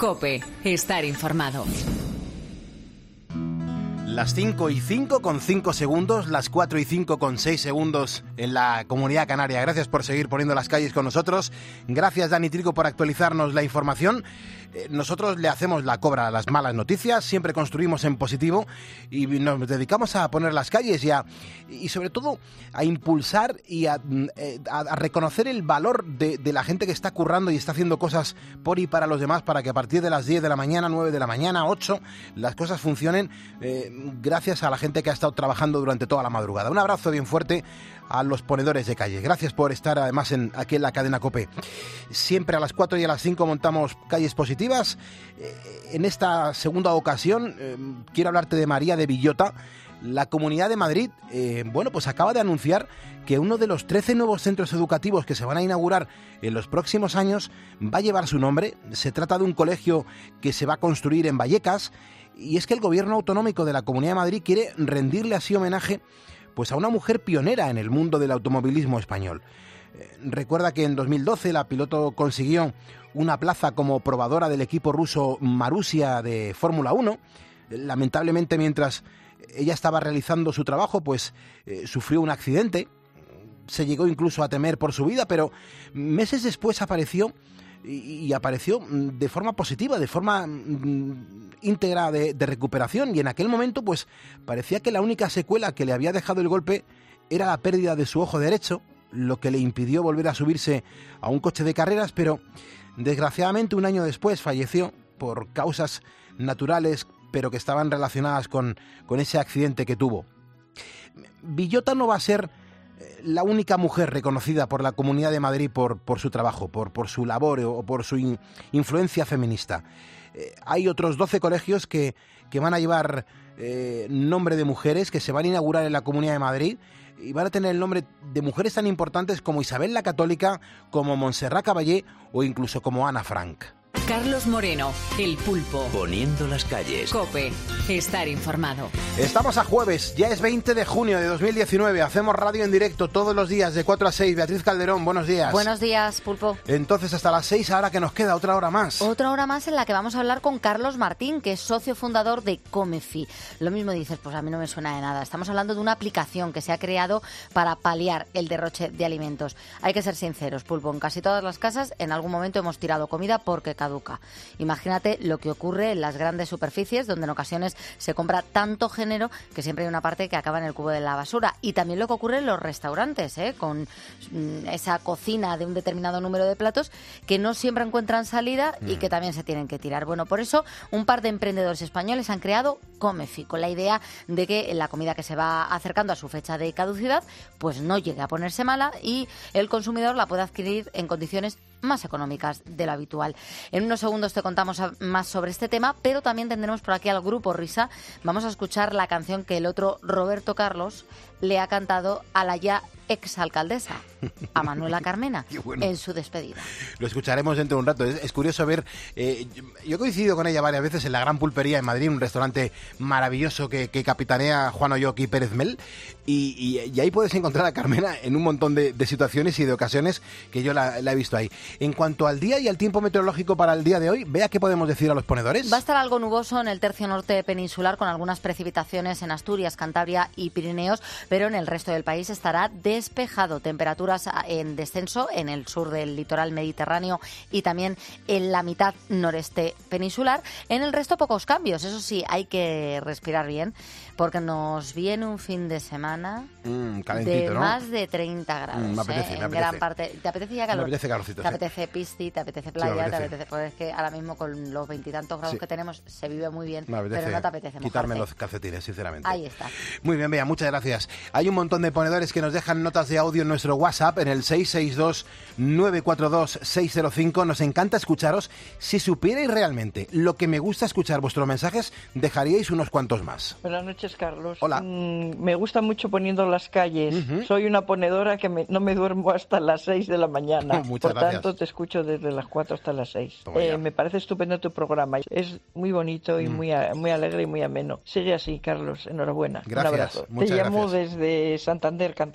COPE, estar informado. Las 5:05 con 5 segundos, las 4:05 con 6 segundos en la Comunidad Canaria. Gracias por seguir poniendo las calles con nosotros. Gracias, Dani Trigo, por actualizarnos la información. Nosotros le hacemos la cobra a las malas noticias, siempre construimos en positivo y nos dedicamos a poner las calles y sobre todo a impulsar y a reconocer el valor de la gente que está currando y está haciendo cosas por y para los demás, para que a partir de las 10 de la mañana, 9 de la mañana, 8, las cosas funcionen gracias a la gente que ha estado trabajando durante toda la madrugada. Un abrazo bien fuerte a los ponedores de calle. Gracias por estar además aquí en la cadena COPE. Siempre a las 4 y a las 5 montamos calles positivas. En esta segunda ocasión quiero hablarte de María de Villota. La Comunidad de Madrid, pues acaba de anunciar que uno de los 13 nuevos centros educativos que se van a inaugurar en los próximos años va a llevar su nombre. Se trata de un colegio que se va a construir en Vallecas, y es que el gobierno autonómico de la Comunidad de Madrid quiere rendirle así homenaje pues a una mujer pionera en el mundo del automovilismo español. Recuerda que en 2012 la piloto consiguió una plaza como probadora del equipo ruso Marussia de Fórmula 1. Lamentablemente, mientras ella estaba realizando su trabajo, pues sufrió un accidente. Se llegó incluso a temer por su vida, pero meses después apareció de forma positiva, de forma íntegra de recuperación, y en aquel momento pues parecía que la única secuela que le había dejado el golpe era la pérdida de su ojo derecho, lo que le impidió volver a subirse a un coche de carreras, pero desgraciadamente un año después falleció por causas naturales, pero que estaban relacionadas con ese accidente que tuvo. Villota no va a ser la única mujer reconocida por la Comunidad de Madrid por su trabajo, por su labor o por su influencia feminista. Hay otros 12 colegios que van a llevar nombre de mujeres, que se van a inaugurar en la Comunidad de Madrid, y van a tener el nombre de mujeres tan importantes como Isabel la Católica, como Montserrat Caballé o incluso como Ana Frank. Carlos Moreno, El Pulpo. Poniendo las calles. COPE, estar informado. Estamos a jueves, ya es 20 de junio de 2019. Hacemos radio en directo todos los días de 4 a 6. Beatriz Calderón, buenos días. Buenos días, Pulpo. Entonces hasta las 6, ahora que nos queda otra hora más. Otra hora más en la que vamos a hablar con Carlos Martín, que es socio fundador de Comefi. Lo mismo dices, pues a mí no me suena de nada. Estamos hablando de una aplicación que se ha creado para paliar el derroche de alimentos. Hay que ser sinceros, Pulpo, en casi todas las casas en algún momento hemos tirado comida porque caduca. Imagínate lo que ocurre en las grandes superficies, donde en ocasiones se compra tanto género que siempre hay una parte que acaba en el cubo de la basura. Y también lo que ocurre en los restaurantes, con esa cocina de un determinado número de platos que no siempre encuentran salida y que también se tienen que tirar. Bueno, por eso un par de emprendedores españoles han creado Comefi, con la idea de que la comida que se va acercando a su fecha de caducidad pues no llegue a ponerse mala y el consumidor la pueda adquirir en condiciones más económicas de lo habitual. En unos segundos te contamos más sobre este tema, pero también tendremos por aquí al grupo Risa. Vamos a escuchar la canción que el otro Roberto Carlos le ha cantado a la ya exalcaldesa, a Manuela Carmena, bueno, en su despedida. Lo escucharemos dentro de un rato. Es curioso ver, yo he coincidido con ella varias veces en la Gran Pulpería en Madrid, un restaurante maravilloso que capitanea Juan Oyoki Pérez Mel, y ahí puedes encontrar a Carmena en un montón de situaciones y de ocasiones que yo la he visto ahí. En cuanto al día y al tiempo meteorológico para el día de hoy, vea qué podemos decir a los ponedores. Va a estar algo nuboso en el tercio norte peninsular, con algunas precipitaciones en Asturias, Cantabria y Pirineos, pero en el resto del país estará despejado. Temperaturas en descenso en el sur del litoral mediterráneo y también en la mitad noreste peninsular. En el resto pocos cambios. Eso sí, hay que respirar bien porque nos viene un fin de semana calentito, de ¿no? Más de 30 grados. Me apetece. Gran parte. ¿Te apetece ya calor? Me apetece calorcito. ¿Te apetece pisti? ¿Te apetece playa? Sí, me apetece. ¿Te apetece? Pues es que ahora mismo con los 20 y tantos grados que tenemos se vive muy bien, pero no te apetece quitarme mojarte. los calcetines, sinceramente. Ahí está. Muy bien, Bea, muchas gracias. Hay un montón de ponedores que nos dejan notas de audio en nuestro WhatsApp, en el 662-942-605. Nos encanta escucharos. Si supierais realmente lo que me gusta escuchar vuestros mensajes, dejaríais unos cuantos más. Buenas noches, Carlos. Hola. Me gusta mucho poniendo las calles. Soy una ponedora que no me duermo hasta las 6 de la mañana. Muchas Por gracias. tanto, te escucho desde las 4 hasta las 6. Toma ya. Me parece estupendo tu programa. Es muy bonito y muy alegre y muy ameno. Sigue así, Carlos. Enhorabuena. Gracias. Un abrazo. Muchas te llamo gracias. desde Santander, Cantabria.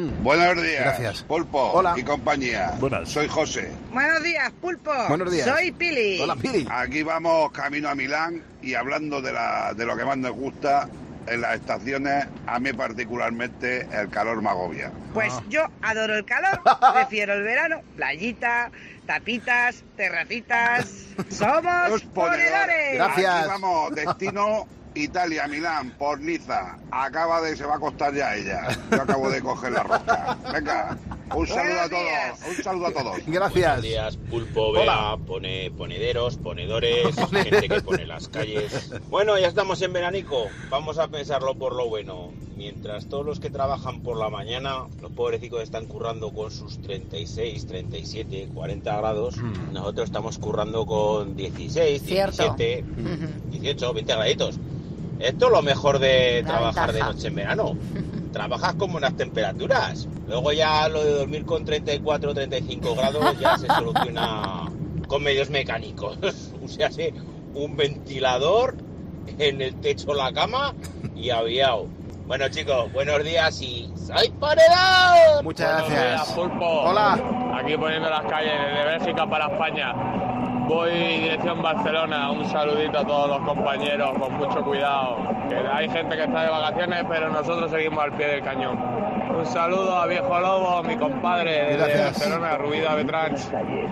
Buenos días. Gracias. Pulpo. Hola. Y compañía. Buenas. Soy José. Buenos días, Pulpo. Buenos días. Soy Pili. Hola, Pili. Aquí vamos camino a Milán y hablando de lo que más nos gusta en las estaciones, a mí particularmente el calor me agobia. Pues yo adoro el calor, prefiero el verano, playita, tapitas, terracitas. Somos Los ponedores. Gracias. Aquí vamos, destino Italia, Milán, por Niza. Se va a acostar ya ella. Yo acabo de coger la rosca. Venga, un saludo a todos. Un saludo a todos. Gracias. Buenos días, Pulpo, Bea, ponederos, ponedores, gente que pone las calles. Bueno, ya estamos en veranico. Vamos a pensarlo por lo bueno. Mientras todos los que trabajan por la mañana, los pobrecicos están currando con sus 36, 37, 40 grados, nosotros estamos currando con 16, 17, 18, 20 graditos. Esto es lo mejor de trabajar de noche en verano. Trabajas con buenas temperaturas. Luego ya lo de dormir con 34, 35 grados ya se soluciona con medios mecánicos. O sea, sí, un ventilador en el techo de la cama y aviao. Bueno, chicos, buenos días y ¡soy ponedor! Muchas gracias. Buenos días, Pulpo. Hola. Aquí poniendo las calles desde Bélgica para España. Voy dirección Barcelona. Un saludito a todos los compañeros, con mucho cuidado. Que hay gente que está de vacaciones, pero nosotros seguimos al pie del cañón. Un saludo a Viejo Lobo, mi compadre de Barcelona, Rubida Betrans.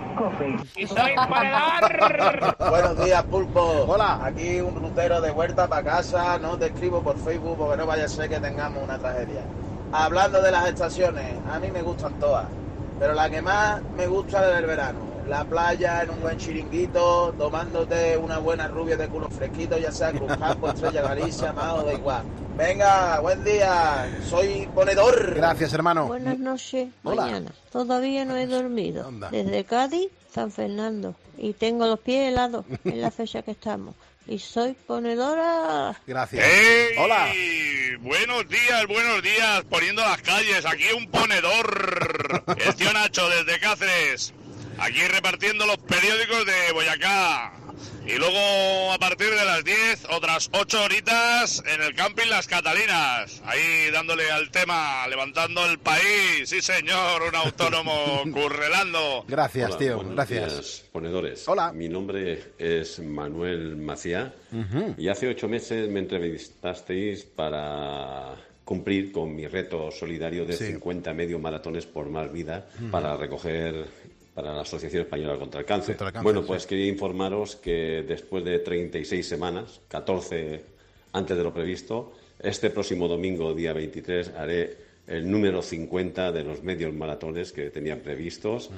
¡Y soy ponedor! Buenos días, Pulpo. Hola. Aquí un rutero de vuelta para casa. No te escribo por Facebook porque no vaya a ser que tengamos una tragedia. Hablando de las estaciones, a mí me gustan todas, pero la que más me gusta es la del verano. La playa, en un buen chiringuito, tomándote una buena rubia de culo fresquito, ya sea Cruz Campo, Estrella Galicia, Mao, da igual. Venga, buen día, soy ponedor. Gracias, hermano. Buenas noches, Hola. mañana. Todavía no he dormido. Anda. Desde Cádiz, San Fernando. Y tengo los pies helados en la fecha que estamos. Y soy ponedora. Gracias. ¡Ey! Hola. Buenos días, poniendo las calles. Aquí un ponedor. El tío Nacho desde Cáceres. Aquí repartiendo los periódicos de Boyacá. Y luego a partir de las 10, otras 8 horitas en el camping Las Catalinas. Ahí dándole al tema, levantando el país. Sí, señor, un autónomo currelando. Gracias, Hola, tío. buenos Gracias. días, ponedores. Hola. Mi nombre es Manuel Maciá y hace 8 meses me entrevistasteis para cumplir con mi reto solidario de 50 medio maratones por más vida para recoger para la Asociación Española contra el Cáncer. Bueno, pues quería informaros que después de 36 semanas, 14 antes de lo previsto, este próximo domingo, día 23, haré el número 50 de los medios maratones que tenía previstos.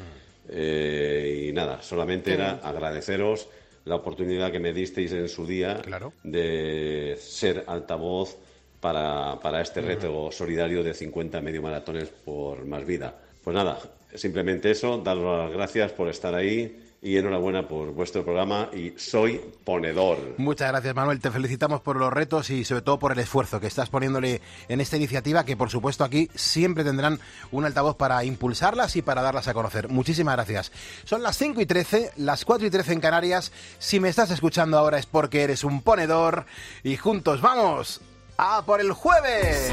Y nada, solamente era agradeceros la oportunidad que me disteis en su día de ser altavoz para este reto solidario de 50 medio maratones por más vida. Pues nada, simplemente eso, daros las gracias por estar ahí y enhorabuena por vuestro programa y soy ponedor. Muchas gracias, Manuel. Te felicitamos por los retos y sobre todo por el esfuerzo que estás poniéndole en esta iniciativa, que por supuesto aquí siempre tendrán un altavoz para impulsarlas y para darlas a conocer. Muchísimas gracias. Son las 5:13, las 4:13 en Canarias. Si me estás escuchando ahora es porque eres un ponedor y juntos vamos a por el jueves.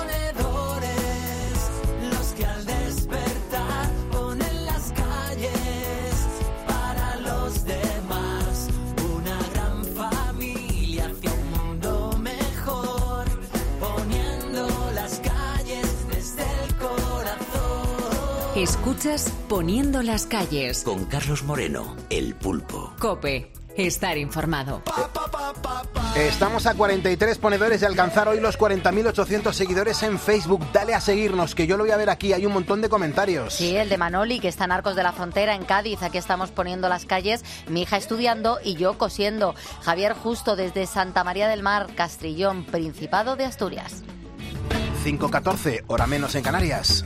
Escuchas Poniendo las calles. Con Carlos Moreno, el Pulpo. COPE. Estar informado. Estamos a 43 ponedores de alcanzar hoy los 40.800 seguidores en Facebook. Dale a seguirnos, que yo lo voy a ver aquí. Hay un montón de comentarios. Sí, el de Manoli, que está en Arcos de la Frontera, en Cádiz. Aquí estamos poniendo las calles. Mi hija estudiando y yo cosiendo. Javier Justo, desde Santa María del Mar, Castrillón, Principado de Asturias. 5:14, hora menos en Canarias.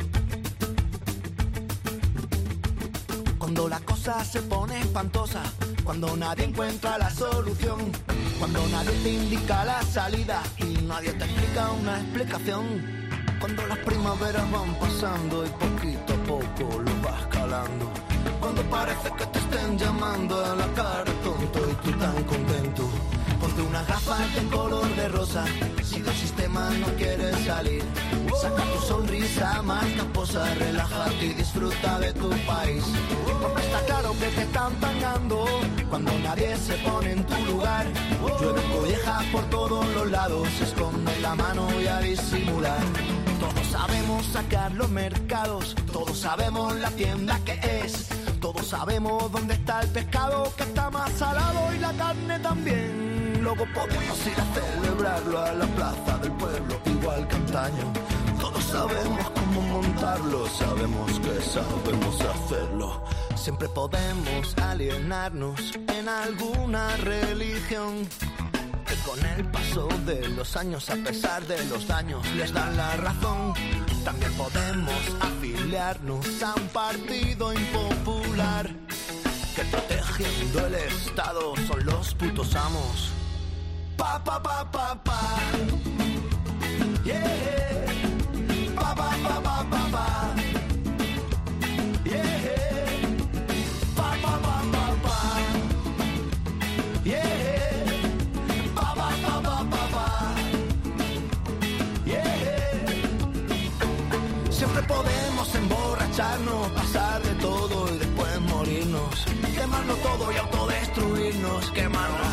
Cuando la cosa se pone espantosa, cuando nadie encuentra la solución, cuando nadie te indica la salida y nadie te explica una explicación, cuando las primaveras van pasando y poquito a poco lo vas calando, cuando parece que te estén llamando a la cara tonto y tú tan contento, ponte unas gafas en color de rosa, si del sistema no quieres salir, saca tu sonrisa sonrisa más caposa, relájate y disfruta de tu país. Porque está claro que te están pagando cuando nadie se pone en tu lugar. Llueve collejas por todos los lados, se esconde la mano y a disimular. Todos sabemos sacar los mercados, todos sabemos la tienda que es, todos sabemos dónde está el pescado que está más salado y la carne también. Luego podemos ir a celebrarlo a la plaza del pueblo, igual que antaño. Todos sabemos cómo montarlo, sabemos que sabemos hacerlo. Siempre podemos alienarnos en alguna religión, que con el paso de los años, a pesar de los daños, les dan la razón. También podemos afiliarnos a un partido impopular, que protegiendo el Estado son los putos amos. Pa, pa, pa, pa, pa. Yeah. Pa, pa, pa, pa, pa, pa. Yeah. Pa, pa, pa, pa, pa. Yeah. Siempre podemos emborracharnos, pasar de todo y después morirnos, quemarlo todo y autodestruirnos, quemarnos.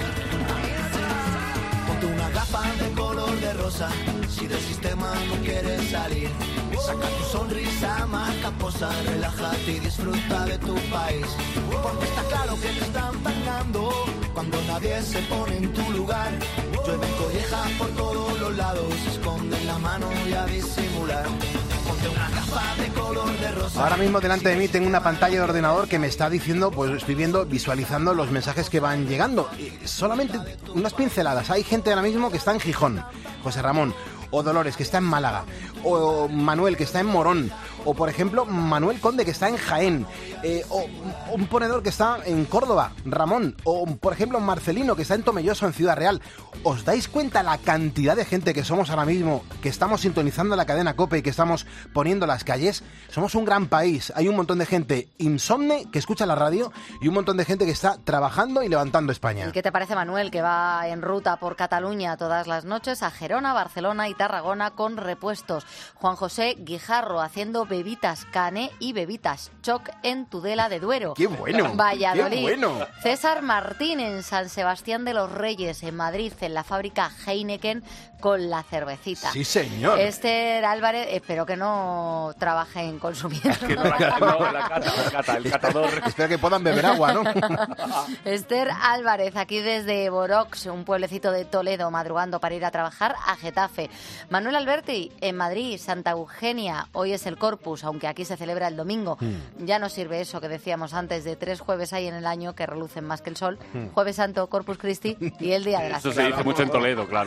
Ponte una gafa de color de rosa, si del sistema no quieres salir. Saca tu sonrisa más caposa, relájate y disfruta de tu país. Porque está claro que te están pagando cuando nadie se pone en tu lugar. Llueven collejas por todos los lados, se esconden la mano y a disimular. Ponte una gafa de color de rosa. Ahora mismo delante de mí tengo una pantalla de ordenador que me está diciendo, pues estoy viendo, visualizando los mensajes que van llegando. Y solamente unas pinceladas. Hay gente ahora mismo que está en Gijón, José Ramón, o Dolores, que está en Málaga, o Manuel, que está en Morón, o por ejemplo Manuel Conde, que está en Jaén, o un ponedor que está en Córdoba, Ramón, o por ejemplo Marcelino, que está en Tomelloso, en Ciudad Real. ¿Os dais cuenta la cantidad de gente que somos ahora mismo, que estamos sintonizando la cadena COPE y que estamos poniendo las calles? Somos un gran país, hay un montón de gente insomne que escucha la radio y un montón de gente que está trabajando y levantando España. ¿Y qué te parece, Manuel, que va en ruta por Cataluña todas las noches a Gerona, Barcelona y Tarragona con repuestos? Juan José Guijarro haciendo bebitas Cane y bebitas Choc en Tudela de Duero. ¡Qué bueno! Valladolid. ¡Qué bueno! César Martín en San Sebastián de los Reyes, en Madrid, en la fábrica Heineken con la cervecita. ¡Sí, señor! Esther Álvarez, espero que no trabaje en consumiendo. Que no, la cata, el catador. Espero que puedan beber agua, ¿no? Esther Álvarez, aquí desde Borox, un pueblecito de Toledo, madrugando para ir a trabajar a Getafe. Manuel Alberti, en Madrid, Santa Eugenia, hoy es el Corpus, aunque aquí se celebra el domingo. Ya no sirve eso que decíamos antes, de 3 jueves hay en el año que relucen más que el sol. Jueves Santo, Corpus Christi y el Día de la Eso se dice mucho en Toledo, claro.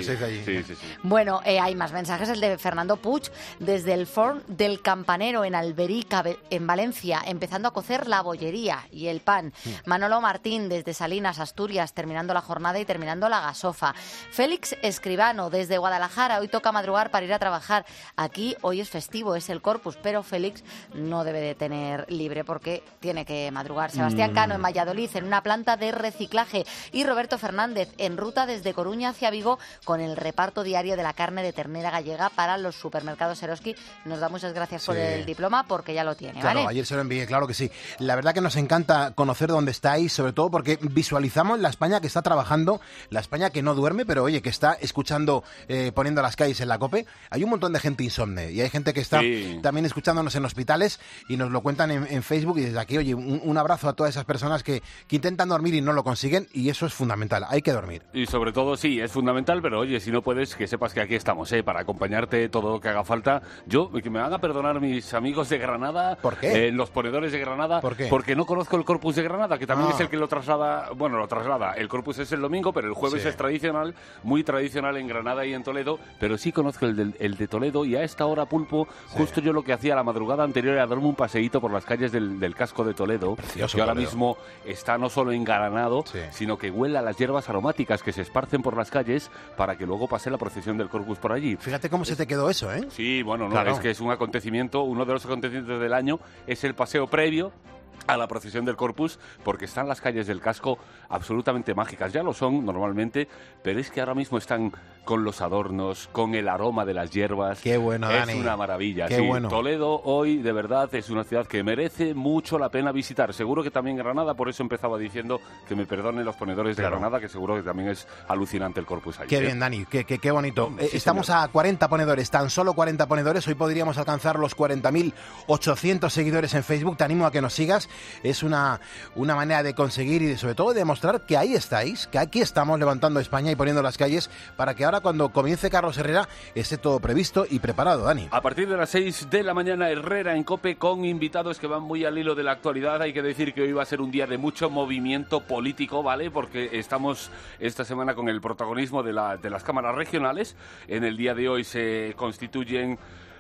Sí. Bueno, hay más mensajes. El de Fernando Puig, desde el Forn del Campanero en Alberica, en Valencia, empezando a cocer la bollería y el pan. Manolo Martín, desde Salinas, Asturias, terminando la jornada y terminando la gasofa. Félix Escribano, desde Guadalajara, hoy toca madrugar para ir a trabajar. Aquí hoy es festivo, es el Corpus, pero Félix no debe de tener libre porque tiene que madrugar. Sebastián Cano, en Valladolid, en una planta de reciclaje. Y Roberto Fernández, en ruta desde Coruña hacia Vigo, con el reparto diario de la carne de ternera gallega para los supermercados Eroski. Nos da muchas gracias por el diploma, porque ya lo tiene, claro, ¿vale? Ayer se lo envié, claro que sí. La verdad que nos encanta conocer dónde estáis, sobre todo porque visualizamos la España que está trabajando, la España que no duerme, pero oye, que está escuchando, poniendo las calles en la COPE. Hay un montón de gente insomne y hay gente que está también escuchándonos en hospitales y nos lo cuentan en Facebook, y desde aquí, oye, un abrazo a todas esas personas que intentan dormir y no lo consiguen, y eso es fundamental, hay que dormir. Y sobre todo, sí, es fundamental, pero oye, si no puedes, que sepas que aquí estamos, para acompañarte todo lo que haga falta. Yo, que me van a perdonar mis amigos de Granada, ¿por qué? Los ponedores de Granada, ¿por qué? Porque no conozco el Corpus de Granada, que también es el que lo traslada, el Corpus es el domingo, pero el jueves es tradicional, muy tradicional en Granada y en Toledo, pero sí conozco el de Toledo, y a esta hora, Pulpo, justo yo lo que hacía la madrugada anterior era darme un paseíto por las calles del casco de Toledo, precioso, que ahora mismo está no solo engalanado, sino que huele a las hierbas aromáticas que se esparcen por las calles para que luego pase la procesión del Corpus por allí. Fíjate cómo se te quedó eso, ¿eh? Sí, bueno, no, claro. Es que es un acontecimiento, uno de los acontecimientos del año es el paseo previo a la procesión del Corpus, porque están las calles del casco absolutamente mágicas. Ya lo son normalmente, pero es que ahora mismo están con los adornos, con el aroma de las hierbas. Qué bueno, Dani. Es una maravilla. Qué sí, bueno. Toledo hoy, de verdad, es una ciudad que merece mucho la pena visitar. Seguro que también Granada, por eso empezaba diciendo que me perdonen los ponedores de Granada, que seguro que también es alucinante el Corpus ahí. Qué bien, Dani, qué bonito. Sí, estamos a 40 ponedores, tan solo 40 ponedores. Hoy podríamos alcanzar los 40.800 seguidores en Facebook. Te animo a que nos sigas. Es una manera de conseguir y sobre todo de demostrar que ahí estáis, que aquí estamos levantando España y poniendo las calles para que ahora cuando comience Carlos Herrera esté todo previsto y preparado, Dani. A partir de las 6 de la mañana, Herrera en COPE con invitados que van muy al hilo de la actualidad. Hay que decir que hoy va a ser un día de mucho movimiento político, ¿vale? Porque estamos esta semana con el protagonismo de las cámaras regionales. En el día de hoy se constituyen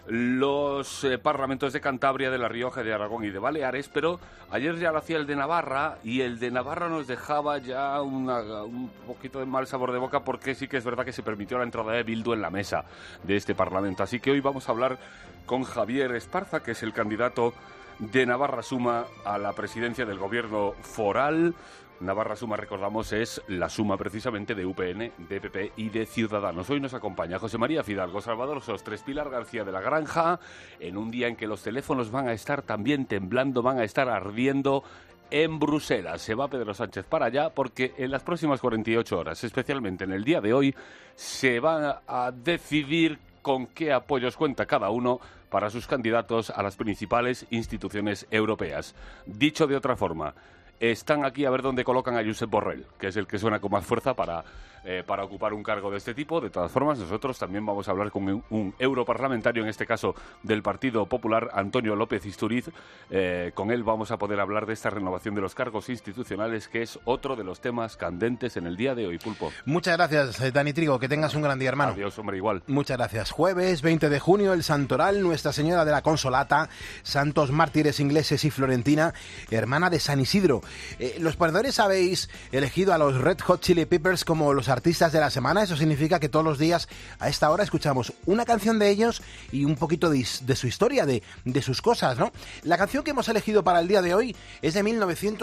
los parlamentos de Cantabria, de La Rioja, de Aragón y de Baleares, pero ayer ya lo hacía el de Navarra, y el de Navarra nos dejaba ya un poquito de mal sabor de boca, porque sí que es verdad que se permitió la entrada de Bildu en la mesa de este parlamento. Así que hoy vamos a hablar con Javier Esparza, que es el candidato de Navarra Suma a la presidencia del gobierno foral. Navarra Suma, recordamos, es la suma precisamente de UPN, de PP y de Ciudadanos. Hoy nos acompaña José María Fidalgo, Salvador Sostres, Pilar García de la Granja, en un día en que los teléfonos van a estar también temblando, van a estar ardiendo en Bruselas. Se va Pedro Sánchez para allá porque en las próximas 48 horas, especialmente en el día de hoy, se va a decidir con qué apoyos cuenta cada uno para sus candidatos a las principales instituciones europeas. Dicho de otra forma, están aquí a ver dónde colocan a Josep Borrell, que es el que suena con más fuerza para ocupar un cargo de este tipo. De todas formas, nosotros también vamos a hablar con un europarlamentario, en este caso del Partido Popular, Antonio López Istúriz. Con él vamos a poder hablar de esta renovación de los cargos institucionales, que es otro de los temas candentes en el día de hoy, Pulpo. Muchas gracias, Dani Trigo. Que tengas un gran día, hermano. Adiós, hombre, igual. Muchas gracias. Jueves 20 de junio, el Santoral, Nuestra Señora de la Consolata, santos mártires ingleses y Florentina, hermana de San Isidro. Los ponedores habéis elegido a los Red Hot Chili Peppers como los artistas de la semana. Eso significa que todos los días a esta hora escuchamos una canción de ellos y un poquito de su historia, de sus cosas, ¿no? La canción que hemos elegido para el día de hoy es de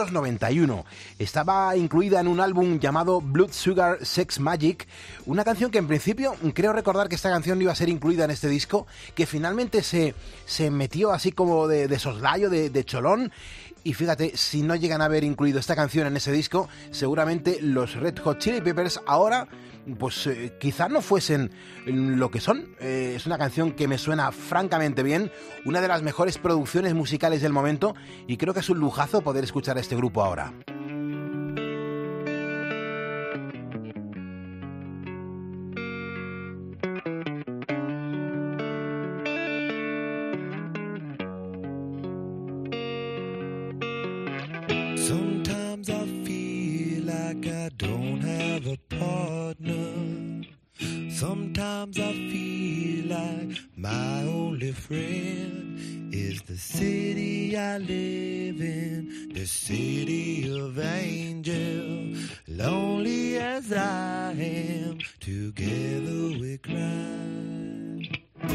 1991. Estaba incluida en un álbum llamado Blood Sugar Sex Magic, una canción que en principio, creo recordar que esta canción iba a ser incluida en este disco, que finalmente se metió así como de soslayo, de cholón. Y fíjate, si no llegan a haber incluido esta canción en ese disco, seguramente los Red Hot Chili Peppers ahora, pues quizá no fuesen lo que son. Es una canción que me suena francamente bien, una de las mejores producciones musicales del momento, y creo que es un lujazo poder escuchar a este grupo ahora. Sometimes I feel like I don't have a partner. Sometimes I feel like my only friend is the city I live in, the city of angels. Lonely as I am, together we cry.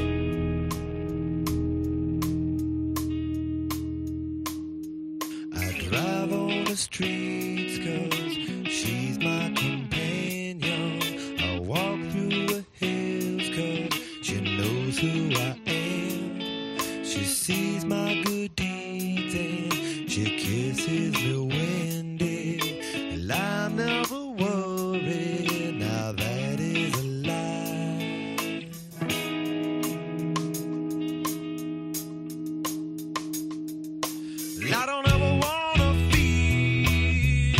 Drive on the streets 'cause she's my companion. I walk through the hills 'cause she knows who I am. She sees my good deeds and she kisses me windy. And I never worry, now that is a lie. I don't ever want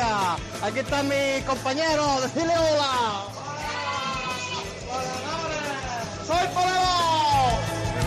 días. Aquí está mi compañero, decirle hola. ¡Soy ponedor!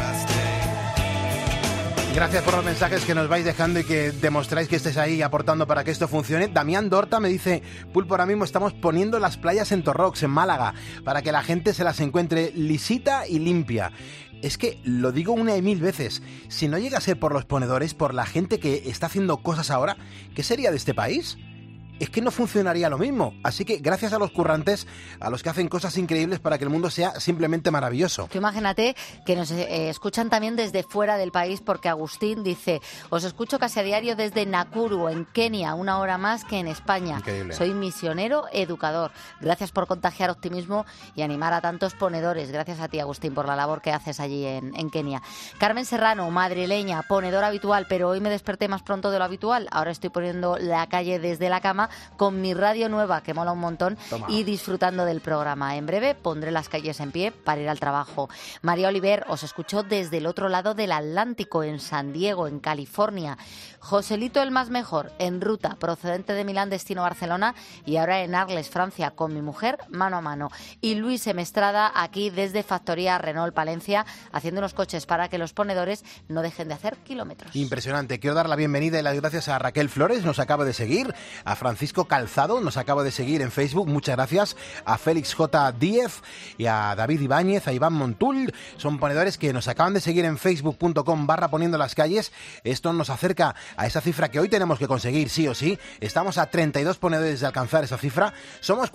Gracias por los mensajes que nos vais dejando y que demostráis que estáis ahí aportando para que esto funcione. Damián Dorta me dice: Pulpo, ahora mismo estamos poniendo las playas en Torrox, en Málaga, para que la gente se las encuentre lisita y limpia. Es que lo digo una y mil veces, si no llega a ser por los ponedores, por la gente que está haciendo cosas ahora, ¿qué sería de este país? Es que no funcionaría lo mismo. Así que gracias a los currantes, a los que hacen cosas increíbles para que el mundo sea simplemente maravilloso. Tú imagínate que nos escuchan también desde fuera del país, porque Agustín dice: os escucho casi a diario desde Nakuru, en Kenia, 1 hora más que en España. Increíble. Soy misionero educador. Gracias por contagiar optimismo y animar a tantos ponedores. Gracias a ti, Agustín, por la labor que haces allí en Kenia. Carmen Serrano, madrileña, ponedora habitual, pero hoy me desperté más pronto de lo habitual. Ahora estoy poniendo la calle desde la cama con mi radio nueva, que mola un montón. Toma. Y disfrutando del programa. En breve pondré las calles en pie para ir al trabajo. María Oliver, os escucho desde el otro lado del Atlántico, en San Diego, en California. Joselito el más mejor, en ruta, procedente de Milán, destino Barcelona, y ahora en Arles, Francia, con mi mujer, mano a mano. Y Luis Emestrada, aquí desde Factoría Renault Palencia, haciendo unos coches para que los ponedores no dejen de hacer kilómetros. Impresionante. Quiero dar la bienvenida y las gracias a Raquel Flores, nos acaba de seguir, a Francisco Calzado, nos acaba de seguir en Facebook, muchas gracias, a Félix J. Díez y a David Ibáñez, a Iván Montul, son ponedores que nos acaban de seguir en facebook.com/poniendo las calles. Esto nos acerca a esa cifra que hoy tenemos que conseguir sí o sí. Estamos a 32 ponedores de alcanzar esa cifra, somos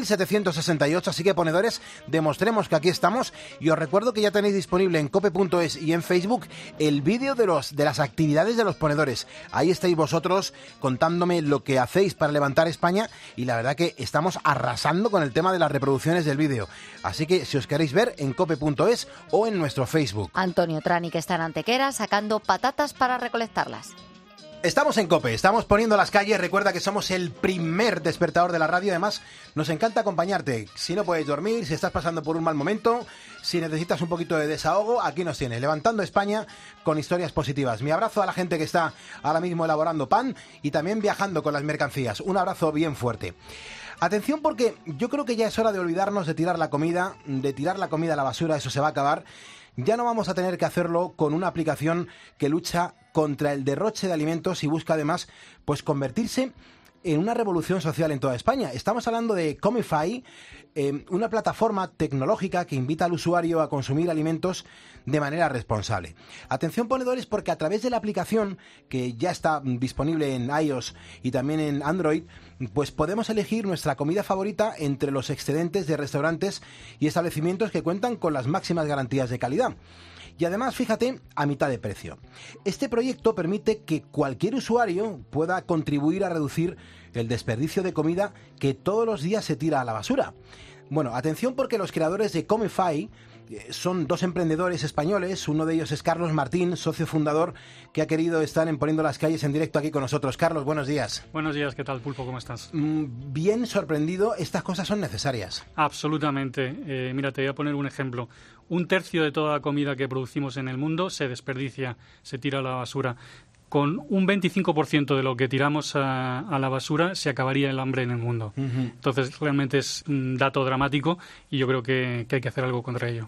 40.768, así que ponedores, demostremos que aquí estamos. Y os recuerdo que ya tenéis disponible en cope.es y en Facebook el vídeo de las actividades de los ponedores. Ahí estáis vosotros contándome lo que hacéis para levantar España, y la verdad que estamos arrasando con el tema de las reproducciones del vídeo. Así que si os queréis ver, en cope.es o en nuestro Facebook. Antonio Trani, que está en Antequera sacando patatas para recolectarlas. Estamos en COPE, estamos poniendo las calles. Recuerda que somos el primer despertador de la radio. Además, nos encanta acompañarte. Si no puedes dormir, si estás pasando por un mal momento, si necesitas un poquito de desahogo, aquí nos tienes, levantando España con historias positivas. Mi abrazo a la gente que está ahora mismo elaborando pan y también viajando con las mercancías. Un abrazo bien fuerte. Atención, porque yo creo que ya es hora de olvidarnos de tirar la comida a la basura. Eso se va a acabar. Ya no vamos a tener que hacerlo con una aplicación que lucha contra el derroche de alimentos y busca además pues convertirse en una revolución social en toda España. Estamos hablando de Comify, una plataforma tecnológica que invita al usuario a consumir alimentos de manera responsable. Atención, ponedores, porque a través de la aplicación, que ya está disponible en iOS y también en Android, pues podemos elegir nuestra comida favorita entre los excedentes de restaurantes y establecimientos que cuentan con las máximas garantías de calidad. Y además, fíjate, a mitad de precio. Este proyecto permite que cualquier usuario pueda contribuir a reducir el desperdicio de comida que todos los días se tira a la basura. Bueno, atención, porque los creadores de Comify son dos emprendedores españoles. Uno de ellos es Carlos Martín, socio fundador, que ha querido estar en Poniendo las Calles en directo aquí con nosotros. Carlos, buenos días. Buenos días, ¿qué tal, Pulpo? ¿Cómo estás? Bien sorprendido, estas cosas son necesarias. Absolutamente. Mira, te voy a poner un ejemplo. 1/3 de toda la comida que producimos en el mundo se desperdicia, se tira a la basura. Con un 25% de lo que tiramos a la basura se acabaría el hambre en el mundo. Entonces, realmente es un dato dramático y yo creo que hay que hacer algo contra ello.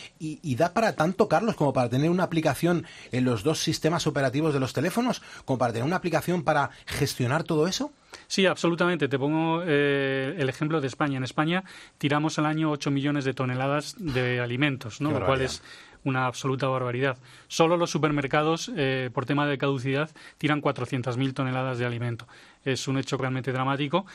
¿Y da para tanto, Carlos, como para tener una aplicación en los dos sistemas operativos de los teléfonos? ¿Como para tener una aplicación para gestionar todo eso? Sí, absolutamente. Te pongo el ejemplo de España. En España tiramos al año 8 millones de toneladas de alimentos, ¿no? Lo cual es una absoluta barbaridad. Solo los supermercados, por tema de caducidad, tiran 400.000 toneladas de alimento. Es un hecho realmente dramático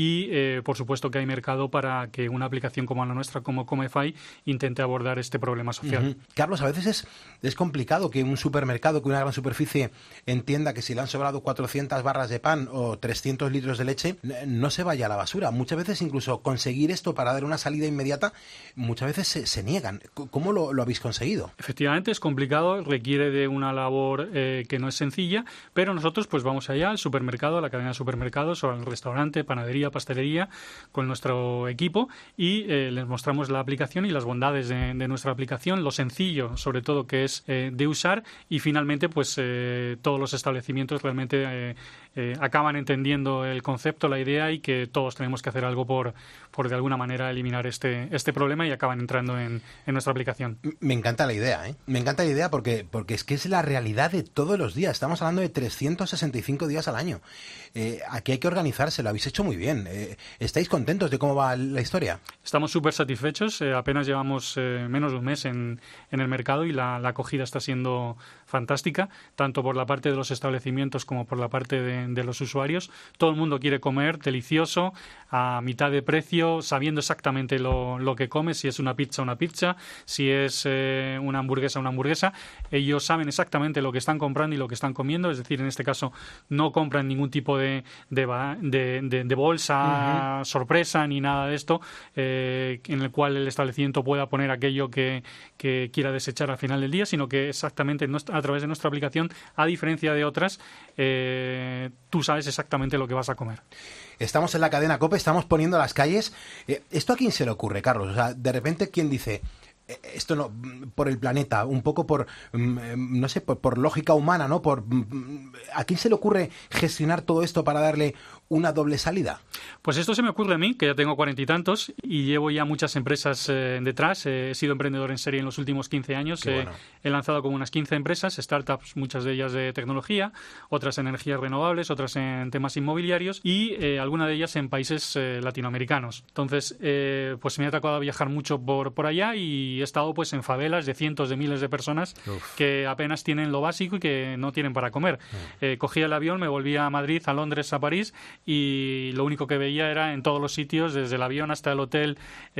y, por supuesto, que hay mercado para que una aplicación como la nuestra, como Comify, intente abordar este problema social. Carlos, a veces es complicado que un supermercado, que una gran superficie entienda que si le han sobrado 400 barras de pan o 300 litros de leche, no se vaya a la basura. Muchas veces incluso conseguir esto para dar una salida inmediata, muchas veces se niegan. ¿Cómo lo habéis conseguido? Efectivamente, es complicado, requiere de una labor que no es sencilla, pero nosotros pues vamos allá al supermercado, a la cadena de supermercados o al restaurante, panadería, pastelería, con nuestro equipo y les mostramos la aplicación y las bondades de nuestra aplicación, lo sencillo, sobre todo, que es de usar, y finalmente pues todos los establecimientos realmente acaban entendiendo claro el concepto, la idea, y que todos tenemos que hacer algo por de alguna manera eliminar este problema, y acaban entrando en nuestra aplicación. Me encanta la idea, ¿eh? Me encanta la idea porque es que es la realidad de todos los días. Estamos hablando de 365 días al año. Aquí hay que organizarse, lo habéis hecho muy bien. ¿Estáis contentos de cómo va la historia? Estamos súper satisfechos. Apenas llevamos menos de un mes en el mercado, y la acogida está siendo fantástica, tanto por la parte de los establecimientos como por la parte de los usuarios. Todo el mundo quiere comer delicioso, a mitad de precio, sabiendo exactamente lo que come, si es una pizza, si es una hamburguesa. Ellos saben exactamente lo que están comprando y lo que están comiendo, es decir, en este caso no compran ningún tipo de bolsa sorpresa ni nada de esto, en el cual el establecimiento pueda poner aquello que quiera desechar al final del día, sino que exactamente a través de nuestra aplicación, a diferencia de otras, tú sabes exactamente lo que vas a comer. Estamos en la cadena COPE, estamos poniendo las calles. ¿Esto a quién se le ocurre, Carlos? O sea, de repente, ¿quién dice esto no, por el planeta, un poco por, no sé, por lógica humana, ¿no? ¿A quién se le ocurre gestionar todo esto para darle una doble salida? Pues esto se me ocurre a mí, que ya tengo 40 y tantos y llevo ya muchas empresas detrás. He sido emprendedor en serie en los últimos 15 años. Bueno. He lanzado como unas 15 empresas, startups, muchas de ellas de tecnología, otras en energías renovables, otras en temas inmobiliarios y alguna de ellas en países latinoamericanos. Entonces, pues me ha tocado viajar mucho por allá y he estado pues en favelas de cientos de miles de personas que apenas tienen lo básico y que no tienen para comer. Cogía el avión, me volvía a Madrid, a Londres, a París, y lo único que veía era en todos los sitios, desde el avión hasta el hotel,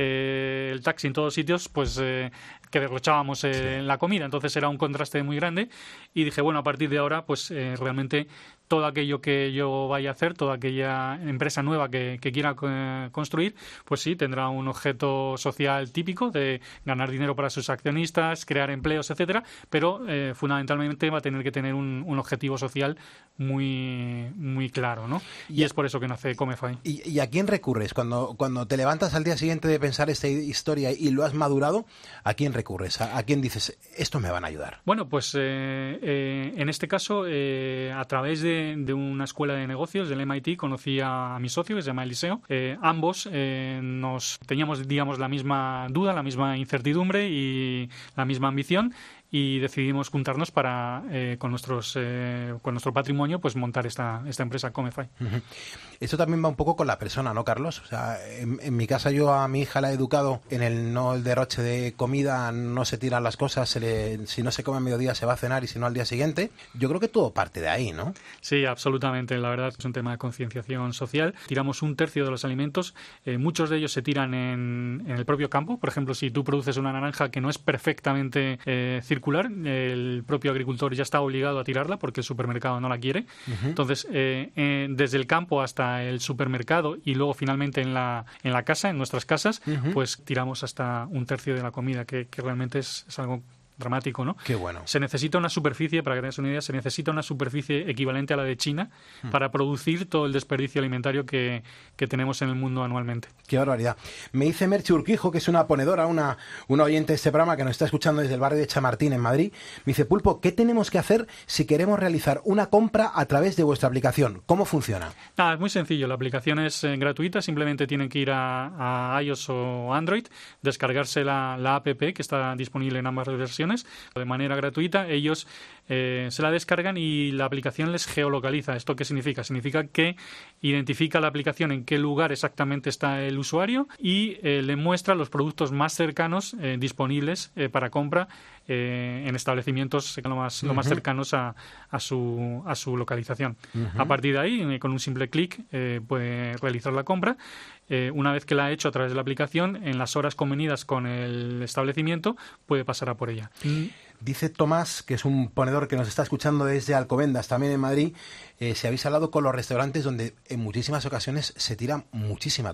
el taxi, en todos los sitios, pues que derrochábamos en la comida. Entonces era un contraste muy grande y dije, bueno, a partir de ahora, pues realmente todo aquello que yo vaya a hacer, toda aquella empresa nueva que quiera construir, pues sí, tendrá un objeto social típico de ganar dinero para sus accionistas, crear empleos, etcétera, pero fundamentalmente va a tener que tener un objetivo social muy, muy claro, ¿no? Y es por eso que nace Comefy. ¿Y a quién recurres? Cuando te levantas al día siguiente de pensar esta historia y lo has madurado, ¿a quién recurres? ¿A quién dices, estos me van a ayudar? Bueno, pues en este caso, a través de una escuela de negocios del MIT, conocí a mi socio, que se llama Eliseo. Ambos teníamos, digamos, la misma duda, la misma incertidumbre y la misma ambición, y decidimos juntarnos para con nuestro patrimonio pues montar esta empresa Comefy. Esto también va un poco con la persona, ¿no, Carlos? O sea, en mi casa yo a mi hija la he educado en el derroche de comida, no se tiran las cosas, si no se come a mediodía se va a cenar y si no al día siguiente. Yo creo que todo parte de ahí, ¿no? Sí, absolutamente. La verdad es un tema de concienciación social. Tiramos 1/3 de los alimentos, muchos de ellos se tiran en el propio campo. Por ejemplo, si tú produces una naranja que no es perfectamente circular, el propio agricultor ya está obligado a tirarla porque el supermercado no la quiere. Entonces, desde el campo hasta el supermercado y luego finalmente en la casa, en nuestras casas, pues tiramos hasta 1/3 de la comida, que realmente es algo dramático, ¿no? Qué bueno. Se necesita una superficie, para que tengas una idea, se necesita una superficie equivalente a la de China para producir todo el desperdicio alimentario que tenemos en el mundo anualmente. Qué barbaridad. Me dice Merche Urquijo, que es una ponedora, una oyente de este programa que nos está escuchando desde el barrio de Chamartín, en Madrid. Me dice, Pulpo, ¿qué tenemos que hacer si queremos realizar una compra a través de vuestra aplicación? ¿Cómo funciona? Es muy sencillo. La aplicación es gratuita. Simplemente tienen que ir a iOS o Android, descargarse la app que está disponible en ambas versiones de manera gratuita. Ellos se la descargan y la aplicación les geolocaliza. ¿Esto qué significa? Significa que identifica la aplicación en qué lugar exactamente está el usuario y le muestra los productos más cercanos disponibles para compra en establecimientos lo más cercanos a su localización. A partir de ahí, con un simple clic, puede realizar la compra. Una vez que la ha hecho a través de la aplicación, en las horas convenidas con el establecimiento, puede pasar a por ella. Dice Tomás, que es un ponedor que nos está escuchando desde Alcobendas, también en Madrid, si habéis hablado con los restaurantes donde en muchísimas ocasiones se tira muchísima comida.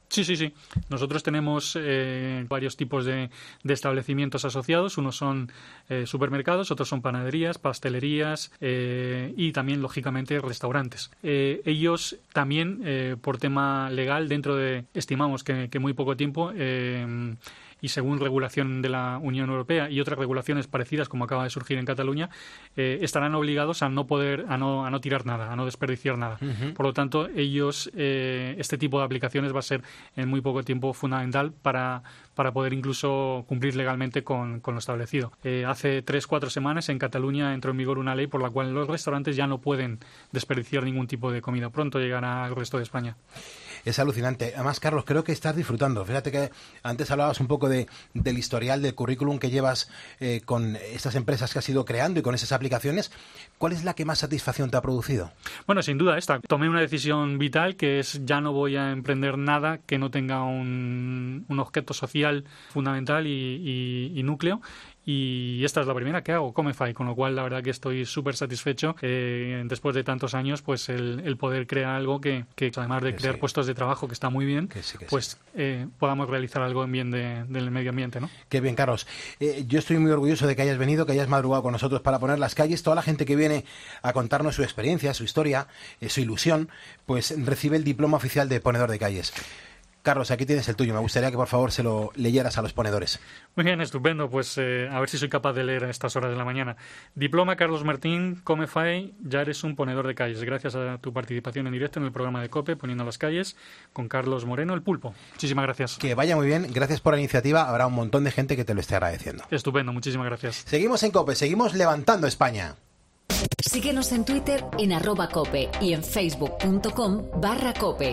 Sí. Nosotros tenemos varios tipos de establecimientos asociados. Unos son supermercados, otros son panaderías, pastelerías y también, lógicamente, restaurantes. Ellos también, por tema legal, estimamos que muy poco tiempo, y según regulación de la Unión Europea y otras regulaciones parecidas como acaba de surgir en Cataluña, estarán obligados a no tirar nada, a no desperdiciar nada. Ujú. Por lo tanto, ellos, este tipo de aplicaciones va a ser en muy poco tiempo fundamental para poder incluso cumplir legalmente con lo establecido. Hace 3-4 semanas en Cataluña entró en vigor una ley por la cual los restaurantes ya no pueden desperdiciar ningún tipo de comida. Pronto llegará al resto de España. Es alucinante. Además, Carlos, creo que estás disfrutando. Fíjate que antes hablabas un poco del historial, del currículum que llevas con estas empresas que has ido creando y con esas aplicaciones. ¿Cuál es la que más satisfacción te ha producido? Bueno, sin duda esta. Tomé una decisión vital, que es ya no voy a emprender nada que no tenga un objeto social fundamental y núcleo. Y esta es la primera que hago, Comefy, con lo cual la verdad que estoy súper satisfecho después de tantos años, pues el poder crear algo que además de crear puestos de trabajo, que está muy bien, pues podamos realizar algo en bien del medio ambiente, ¿no? Qué bien, Carlos. Yo estoy muy orgulloso de que hayas venido, que hayas madrugado con nosotros para poner las calles. Toda la gente que viene a contarnos su experiencia, su historia, su ilusión, pues recibe el diploma oficial de ponedor de calles. Carlos, aquí tienes el tuyo. Me gustaría que por favor se lo leyeras a los ponedores. Muy bien, estupendo. Pues a ver si soy capaz de leer a estas horas de la mañana. Diploma Carlos Martín, Comefy, ya eres un ponedor de calles. Gracias a tu participación en directo en el programa de COPE, Poniendo las Calles, con Carlos Moreno, el Pulpo. Muchísimas gracias. Que vaya muy bien. Gracias por la iniciativa. Habrá un montón de gente que te lo esté agradeciendo. Estupendo, muchísimas gracias. Seguimos en COPE, seguimos levantando España. Síguenos en Twitter en @cope y en facebook.com/cope.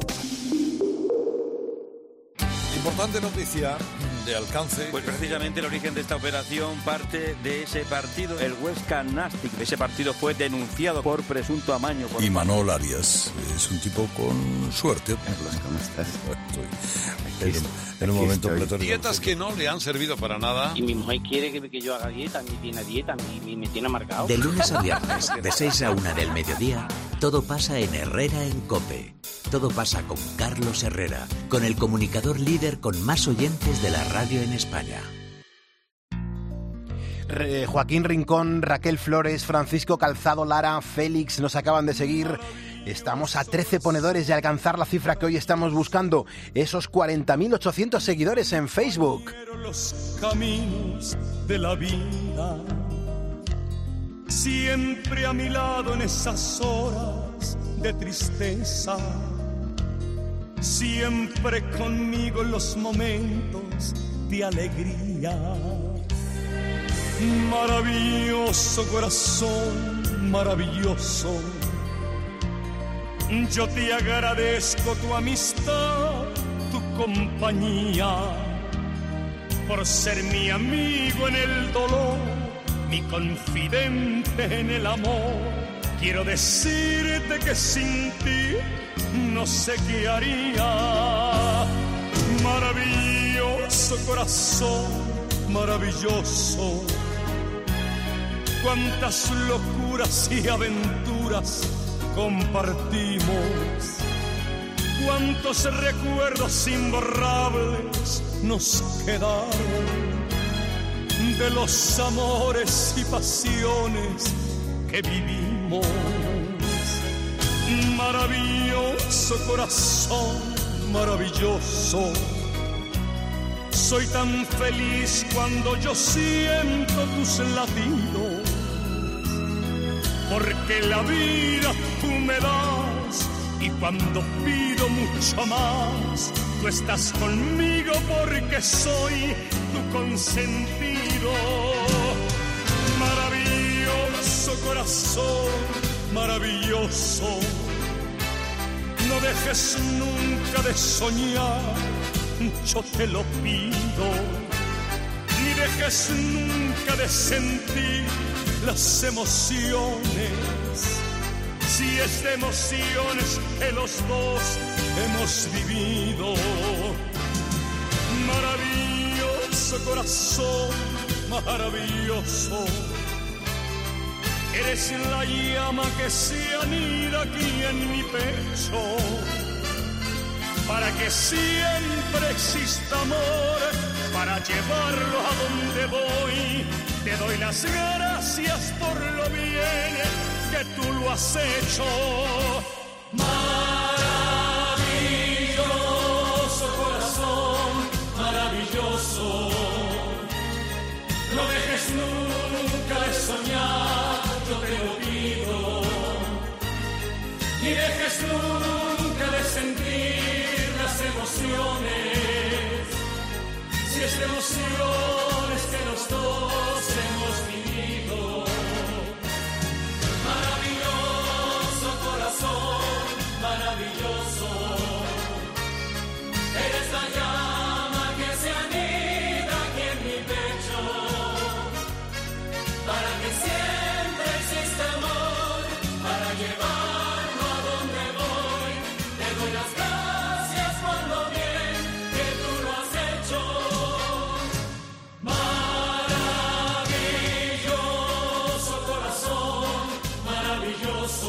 Importante noticia de alcance. Pues precisamente el origen de esta operación parte de ese partido, el Huesca Nastic. Ese partido fue denunciado por presunto amaño. Y Manol Arias es un tipo con suerte. Carlos, ¿cómo estás? En un momento pletórico. Dietas que no le han servido para nada. Y mi mujer quiere que yo haga dieta, me tiene marcado. De lunes a viernes, de 6 a 1 del mediodía, todo pasa en Herrera en COPE. Todo pasa con Carlos Herrera, con el comunicador líder con más oyentes de la radio en España. Joaquín Rincón, Raquel Flores, Francisco Calzado, Lara, Félix nos acaban de seguir. Estamos a 13 ponedores de alcanzar la cifra que hoy estamos buscando, esos 40.800 seguidores en Facebook. Los caminos de la vida, siempre a mi lado en esas horas de tristeza, siempre conmigo en los momentos de alegría. Maravilloso corazón, maravilloso, yo te agradezco tu amistad, tu compañía, por ser mi amigo en el dolor, mi confidente en el amor. Quiero decirte que sin ti no sé qué haría. Maravilloso corazón, maravilloso, cuántas locuras y aventuras compartimos, cuántos recuerdos imborrables nos quedaron de los amores y pasiones que vivimos. Maravilloso corazón, maravilloso, soy tan feliz cuando yo siento tus latidos, porque la vida tú me das y cuando pido mucho más, tú estás conmigo porque soy tu consentido. Maravilloso corazón, maravilloso, no dejes nunca de soñar, yo te lo pido, ni dejes nunca de sentir las emociones, si es de emociones que los dos hemos vivido. Maravilloso corazón, maravilloso, eres la llama que se anida aquí en mi pecho, para que siempre exista amor, para llevarlo a donde voy. Te doy las gracias por lo bien que tú lo has hecho. Maravilloso corazón, maravilloso. No dejes nunca de soñar, yo te lo pido. Ni dejes nunca de sentir las emociones. Si es de emociones que los dos hemos vivido. Maravilloso corazón, maravilloso. Eres la llama que se anida aquí en mi pecho. Para que siempre exista amor, para llevarlo a donde voy. Te doy las gracias por lo bien que tú lo has hecho. Maravilloso corazón, maravilloso.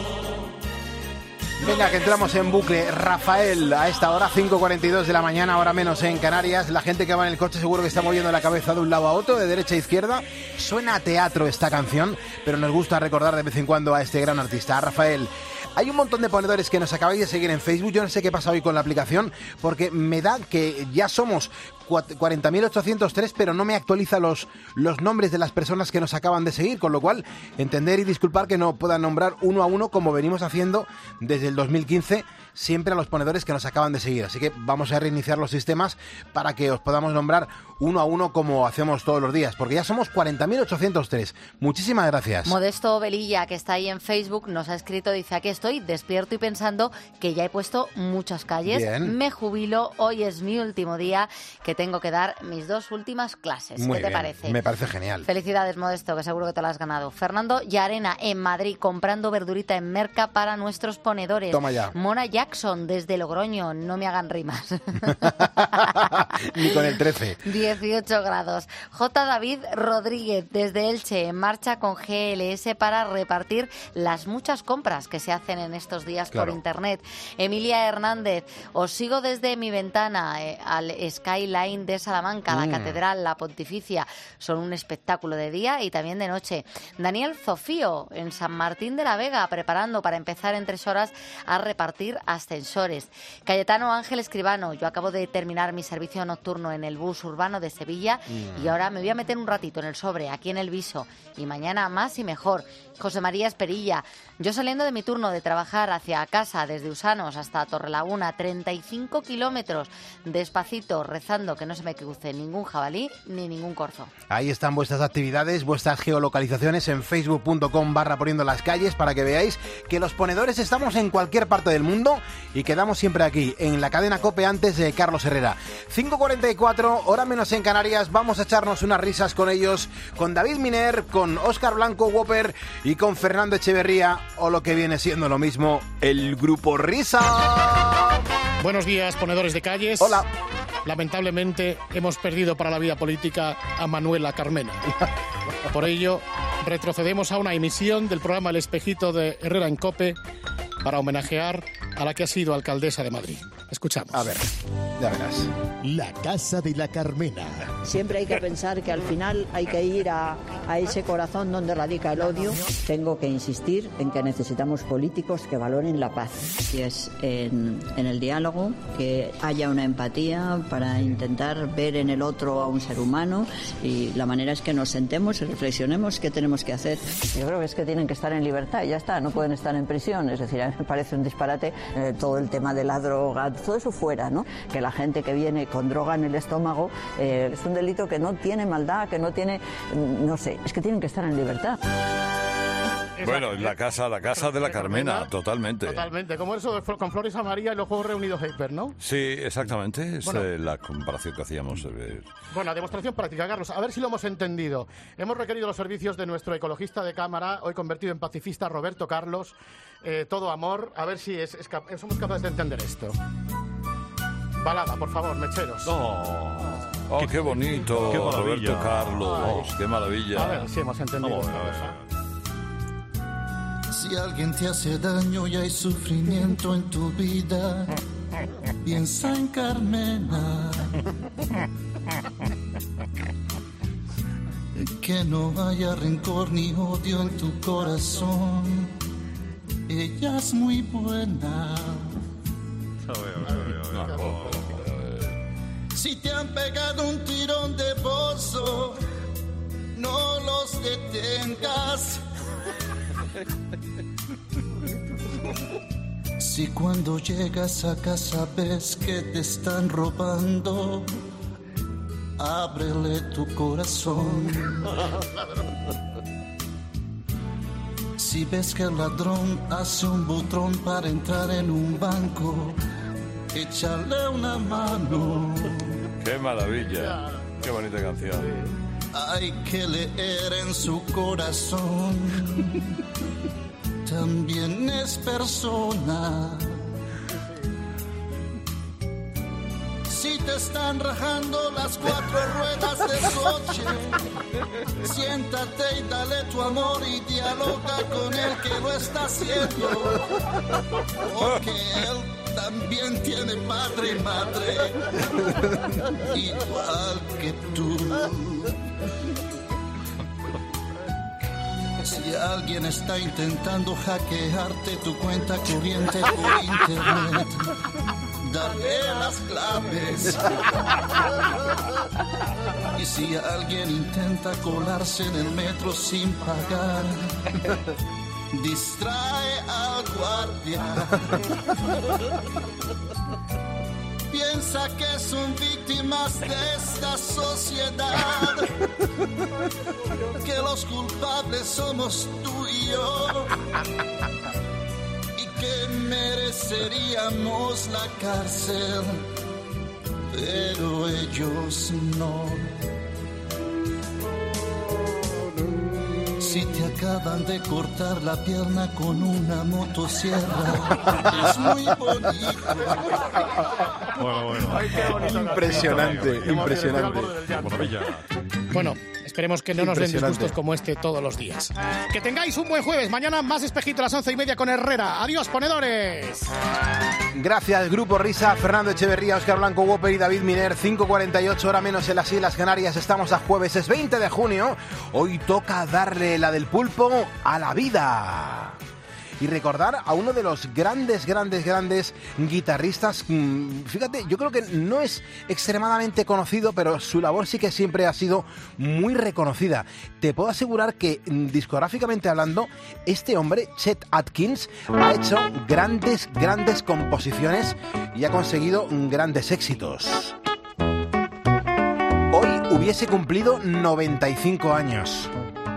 Venga, que entramos en bucle. Rafael, a esta hora, 5:42 de la mañana, ahora menos en Canarias. La gente que va en el coche seguro que está moviendo la cabeza de un lado a otro, de derecha a izquierda. Suena a teatro esta canción, pero nos gusta recordar de vez en cuando a este gran artista, a Rafael. Hay un montón de ponedores que nos acabáis de seguir en Facebook. Yo no sé qué pasa hoy con la aplicación, porque me da que ya somos 40.803, pero no me actualiza los nombres de las personas que nos acaban de seguir, con lo cual entender y disculpar que no pueda nombrar uno a uno como venimos haciendo desde el 2015, siempre a los ponedores que nos acaban de seguir. Así que vamos a reiniciar los sistemas para que os podamos nombrar uno a uno como hacemos todos los días, porque ya somos 40.803. Muchísimas gracias. Modesto Velilla, que está ahí en Facebook, nos ha escrito, dice: aquí estoy despierto y pensando que ya he puesto muchas calles. Bien. Me jubilo, hoy es mi último día, que tengo que dar mis 2 últimas clases. Muy ¿Qué te bien, parece? me parece genial. Felicidades, Modesto, que seguro que te lo has ganado. Fernando Llarena, en Madrid, comprando verdurita en Merca para nuestros ponedores. Toma ya. Mona Jackson, desde Logroño, no me hagan rimas. Ni con el 13. 18 grados. J. David Rodríguez, desde Elche, en marcha con GLS para repartir las muchas compras que se hacen en estos días Claro. por internet. Emilia Hernández, os sigo desde mi ventana al Skyline de Salamanca, la Catedral, la Pontificia. Son un espectáculo de día y también de noche. Daniel Zofío, en San Martín de la Vega, preparando para empezar en 3 horas a repartir ascensores. Cayetano Ángel Escribano, yo acabo de terminar mi servicio nocturno en el bus urbano de Sevilla y ahora me voy a meter un ratito en el Sobre, aquí en el Viso, y mañana más y mejor. José María Esperilla, yo saliendo de mi turno de trabajar hacia casa desde Usanos hasta Torrelaguna, 35 kilómetros, despacito, rezando que no se me cruce ningún jabalí ni ningún corzo. Ahí están vuestras actividades, vuestras geolocalizaciones en facebook.com/poniendo las calles, para que veáis que los ponedores estamos en cualquier parte del mundo y quedamos siempre aquí, en la cadena COPE, antes de Carlos Herrera. 5:44, hora menos en Canarias. Vamos a echarnos unas risas con ellos, con David Miner, con Óscar Blanco Whopper y con Fernando Echeverría, o lo que viene siendo lo mismo, el Grupo Risa. Buenos días, ponedores de calles. Hola. Lamentablemente hemos perdido para la vida política a Manuela Carmena. Por ello, retrocedemos a una emisión del programa El Espejito de Herrera en COPE para homenajear a la que ha sido alcaldesa de Madrid. Escuchamos. A ver, ya verás. La Casa de la Carmena. Siempre hay que pensar que al final hay que ir a ese corazón donde radica el odio. Tengo que insistir en que necesitamos políticos que valoren la paz. Y es en el diálogo, que haya una empatía para intentar ver en el otro a un ser humano, y la manera es que nos sentemos y reflexionemos qué tenemos que hacer. Yo creo que es que tienen que estar en libertad y ya está, no pueden estar en prisión. Es decir, a mí me parece un disparate todo el tema de la droga, todo eso fuera, ¿no? Que la gente que viene con droga en el estómago es un delito que no tiene maldad, que no tiene, no sé, es que tienen que estar en libertad. Bueno, la casa de la Carmena, totalmente. Totalmente, como eso con Flores a María y los Juegos Reunidos Hyper, ¿no? Sí, exactamente, es Bueno. la comparación que hacíamos. Bueno, demostración práctica, Carlos, a ver si lo hemos entendido. Hemos requerido los servicios de nuestro ecologista de cámara, hoy convertido en pacifista, Roberto Carlos. Todo amor, a ver si somos capaces de entender esto. Balada, por favor, mecheros. Oh, qué bonito, Qué maravilla. Roberto Carlos, qué maravilla. A ver si hemos entendido esta cosa. Si alguien te hace daño y hay sufrimiento en tu vida, Piensa en Carmena, que no haya rencor ni odio en tu corazón. Ella es muy buena. Si te han pegado un tirón de bolso, no los detengas. Si cuando llegas a casa ves que te están robando, ábrele tu corazón. Si ves que el ladrón hace un botón para entrar en un banco, échale una mano. ¡Qué maravilla! ¡Qué bonita canción! Hay que leer en su corazón. También es persona. Si te están rajando las 4 ruedas del coche, siéntate y dale tu amor y dialoga con el que lo está haciendo, porque él también tiene padre y madre, igual que tú. Si alguien está intentando hackearte tu cuenta corriente por internet, dale las claves. Y si alguien intenta colarse en el metro sin pagar, distrae al guardia. Piensa que son víctimas de esta sociedad, que los culpables somos tú y yo, y que mereceríamos la cárcel, pero ellos no. Si te acaban de cortar la pierna con una motosierra, es muy bonito. Bueno. Ay, qué bonito. Impresionante, impresionante. Bueno, esperemos que no nos den disgustos como este todos los días. Que tengáis un buen jueves. Mañana más Espejito a las 11:30 con Herrera. Adiós, ponedores. Gracias, Grupo Risa, Fernando Echeverría, Óscar Blanco, Whopper y David Miner. 5:48, hora menos en las Islas Canarias. Estamos a jueves, es 20 de junio. Hoy toca darle la del pulpo a la vida. Y recordar a uno de los grandes guitarristas. Fíjate, yo creo que no es extremadamente conocido, pero su labor sí que siempre ha sido muy reconocida. Te puedo asegurar que, discográficamente hablando, este hombre, Chet Atkins, ha hecho grandes composiciones y ha conseguido grandes éxitos. Hoy hubiese cumplido 95 años.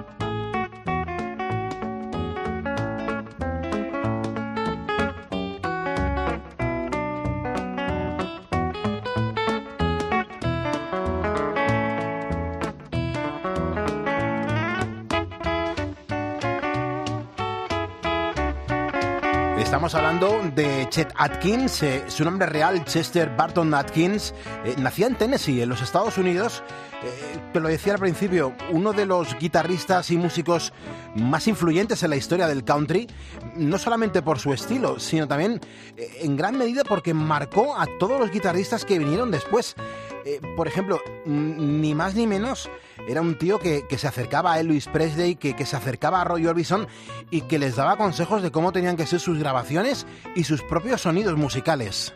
Estamos hablando de Chet Atkins, su nombre real, Chester Barton Atkins. Nacía en Tennessee, en los Estados Unidos. Te lo decía al principio, uno de los guitarristas y músicos más influyentes en la historia del country, no solamente por su estilo, sino también en gran medida porque marcó a todos los guitarristas que vinieron después. Por ejemplo, ni más ni menos, era un tío que se acercaba a Elvis Presley, que se acercaba a Roy Orbison y que les daba consejos de cómo tenían que ser sus grabaciones y sus propios sonidos musicales.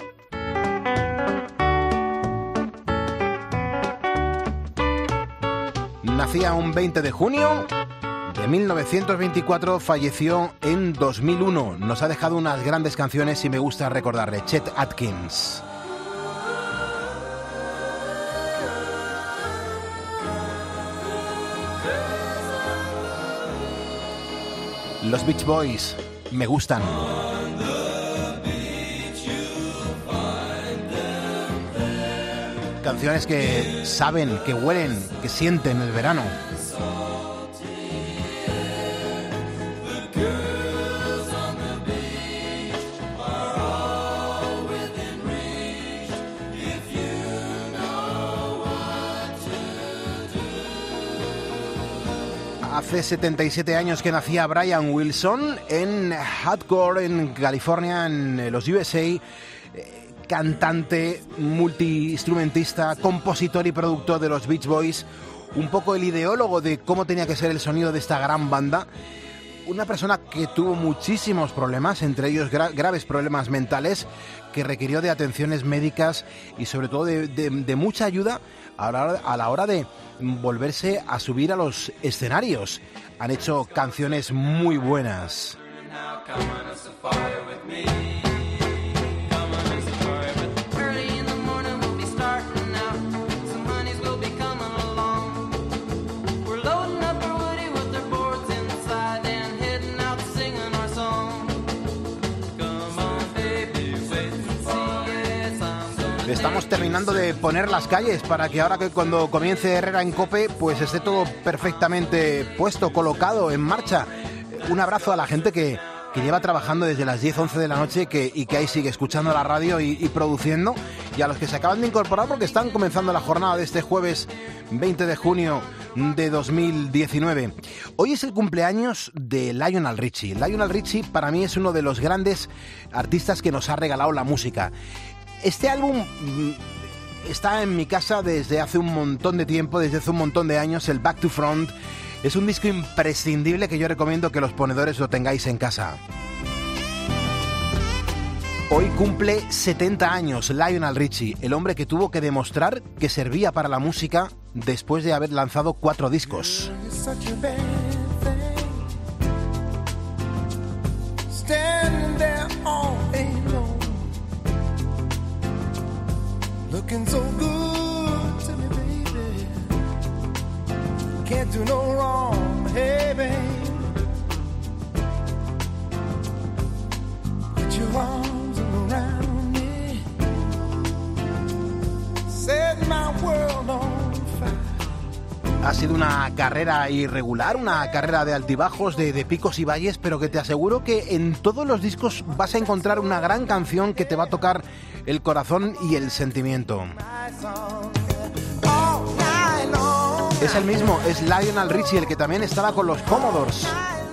Nacía un 20 de junio de 1924, falleció en 2001. Nos ha dejado unas grandes canciones y me gusta recordarle, Chet Atkins. Los Beach Boys me gustan. Canciones que saben, que huelen, que sienten el verano. Hace 77 años que nacía Brian Wilson en Hardcore, en California, en los USA. cantante, multiinstrumentista, compositor y productor de los Beach Boys, un poco el ideólogo de cómo tenía que ser el sonido de esta gran banda. Una persona que tuvo muchísimos problemas, entre ellos graves problemas mentales, que requirió de atenciones médicas y sobre todo de mucha ayuda a la hora de volverse a subir a los escenarios. Han hecho canciones muy buenas. Estamos terminando de poner las calles para que ahora que cuando comience Herrera en COPE pues esté todo perfectamente puesto, colocado, en marcha. Un abrazo a la gente que lleva trabajando desde las 10, 11 de la noche y que ahí sigue escuchando la radio y produciendo, y a los que se acaban de incorporar porque están comenzando la jornada de este jueves 20 de junio de 2019. Hoy es el cumpleaños de Lionel Richie. Lionel Richie para mí es uno de los grandes artistas que nos ha regalado la música. Este álbum está en mi casa desde hace un montón de tiempo, desde hace un montón de años, el Back to Front. Es un disco imprescindible que yo recomiendo que los ponedores lo tengáis en casa. Hoy cumple 70 años Lionel Richie, el hombre que tuvo que demostrar que servía para la música después de haber lanzado 4 discos. Looking so good to me, baby. Can't do no wrong, hey, babe. Put your arms around me. Set my world on fire. Ha sido una carrera irregular, una carrera de altibajos, de picos y valles, pero que te aseguro que en todos los discos vas a encontrar una gran canción que te va a tocar el corazón y el sentimiento. Es el mismo, es Lionel Richie, el que también estaba con los Commodores.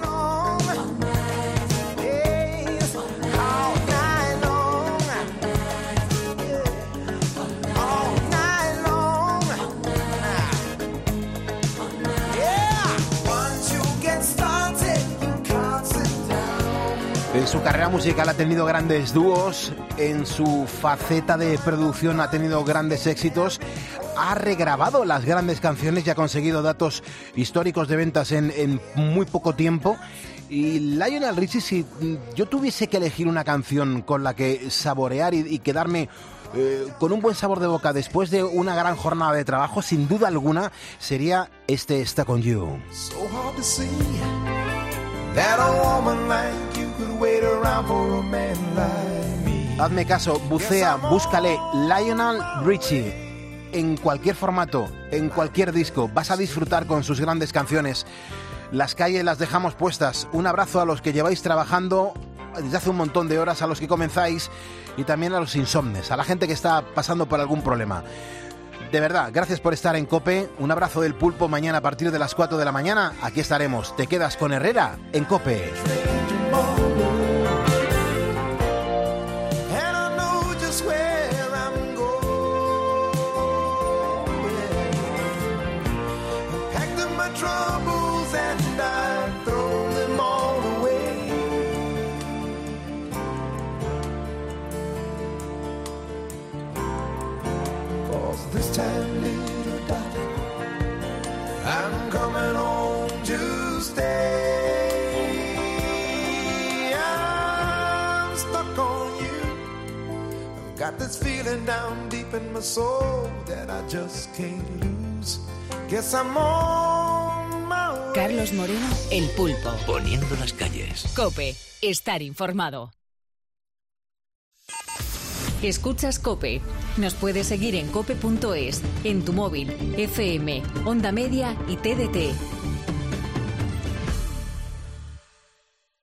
En su carrera musical ha tenido grandes dúos, en su faceta de producción ha tenido grandes éxitos, ha regrabado las grandes canciones y ha conseguido datos históricos de ventas en muy poco tiempo. Y Lionel Richie, si yo tuviese que elegir una canción con la que saborear y quedarme con un buen sabor de boca después de una gran jornada de trabajo, sin duda alguna, sería este Stuck on You. So hard to see that a woman like you could wait around for a man like me. Hazme caso, bucea, búscale Lionel Richie en cualquier formato, en cualquier disco. Vas a disfrutar con sus grandes canciones. Las calles las dejamos puestas. Un abrazo a los que lleváis trabajando desde hace un montón de horas, a los que comenzáis y también a los insomnes, a la gente que está pasando por algún problema. De verdad, gracias por estar en COPE. Un abrazo del Pulpo. Mañana a partir de las 4 de la mañana, aquí estaremos. Te quedas con Herrera en COPE. This time, little darling, I'm coming home to stay. I'm stuck on you. I've got this feeling down deep in my soul that I just can't lose. Guess I'm on my way. Carlos Moreno, El Pulpo. Poniendo las calles. COPE. Estar informado. Escuchas COPE. Nos puedes seguir en cope.es, en tu móvil, FM, Onda Media y TDT.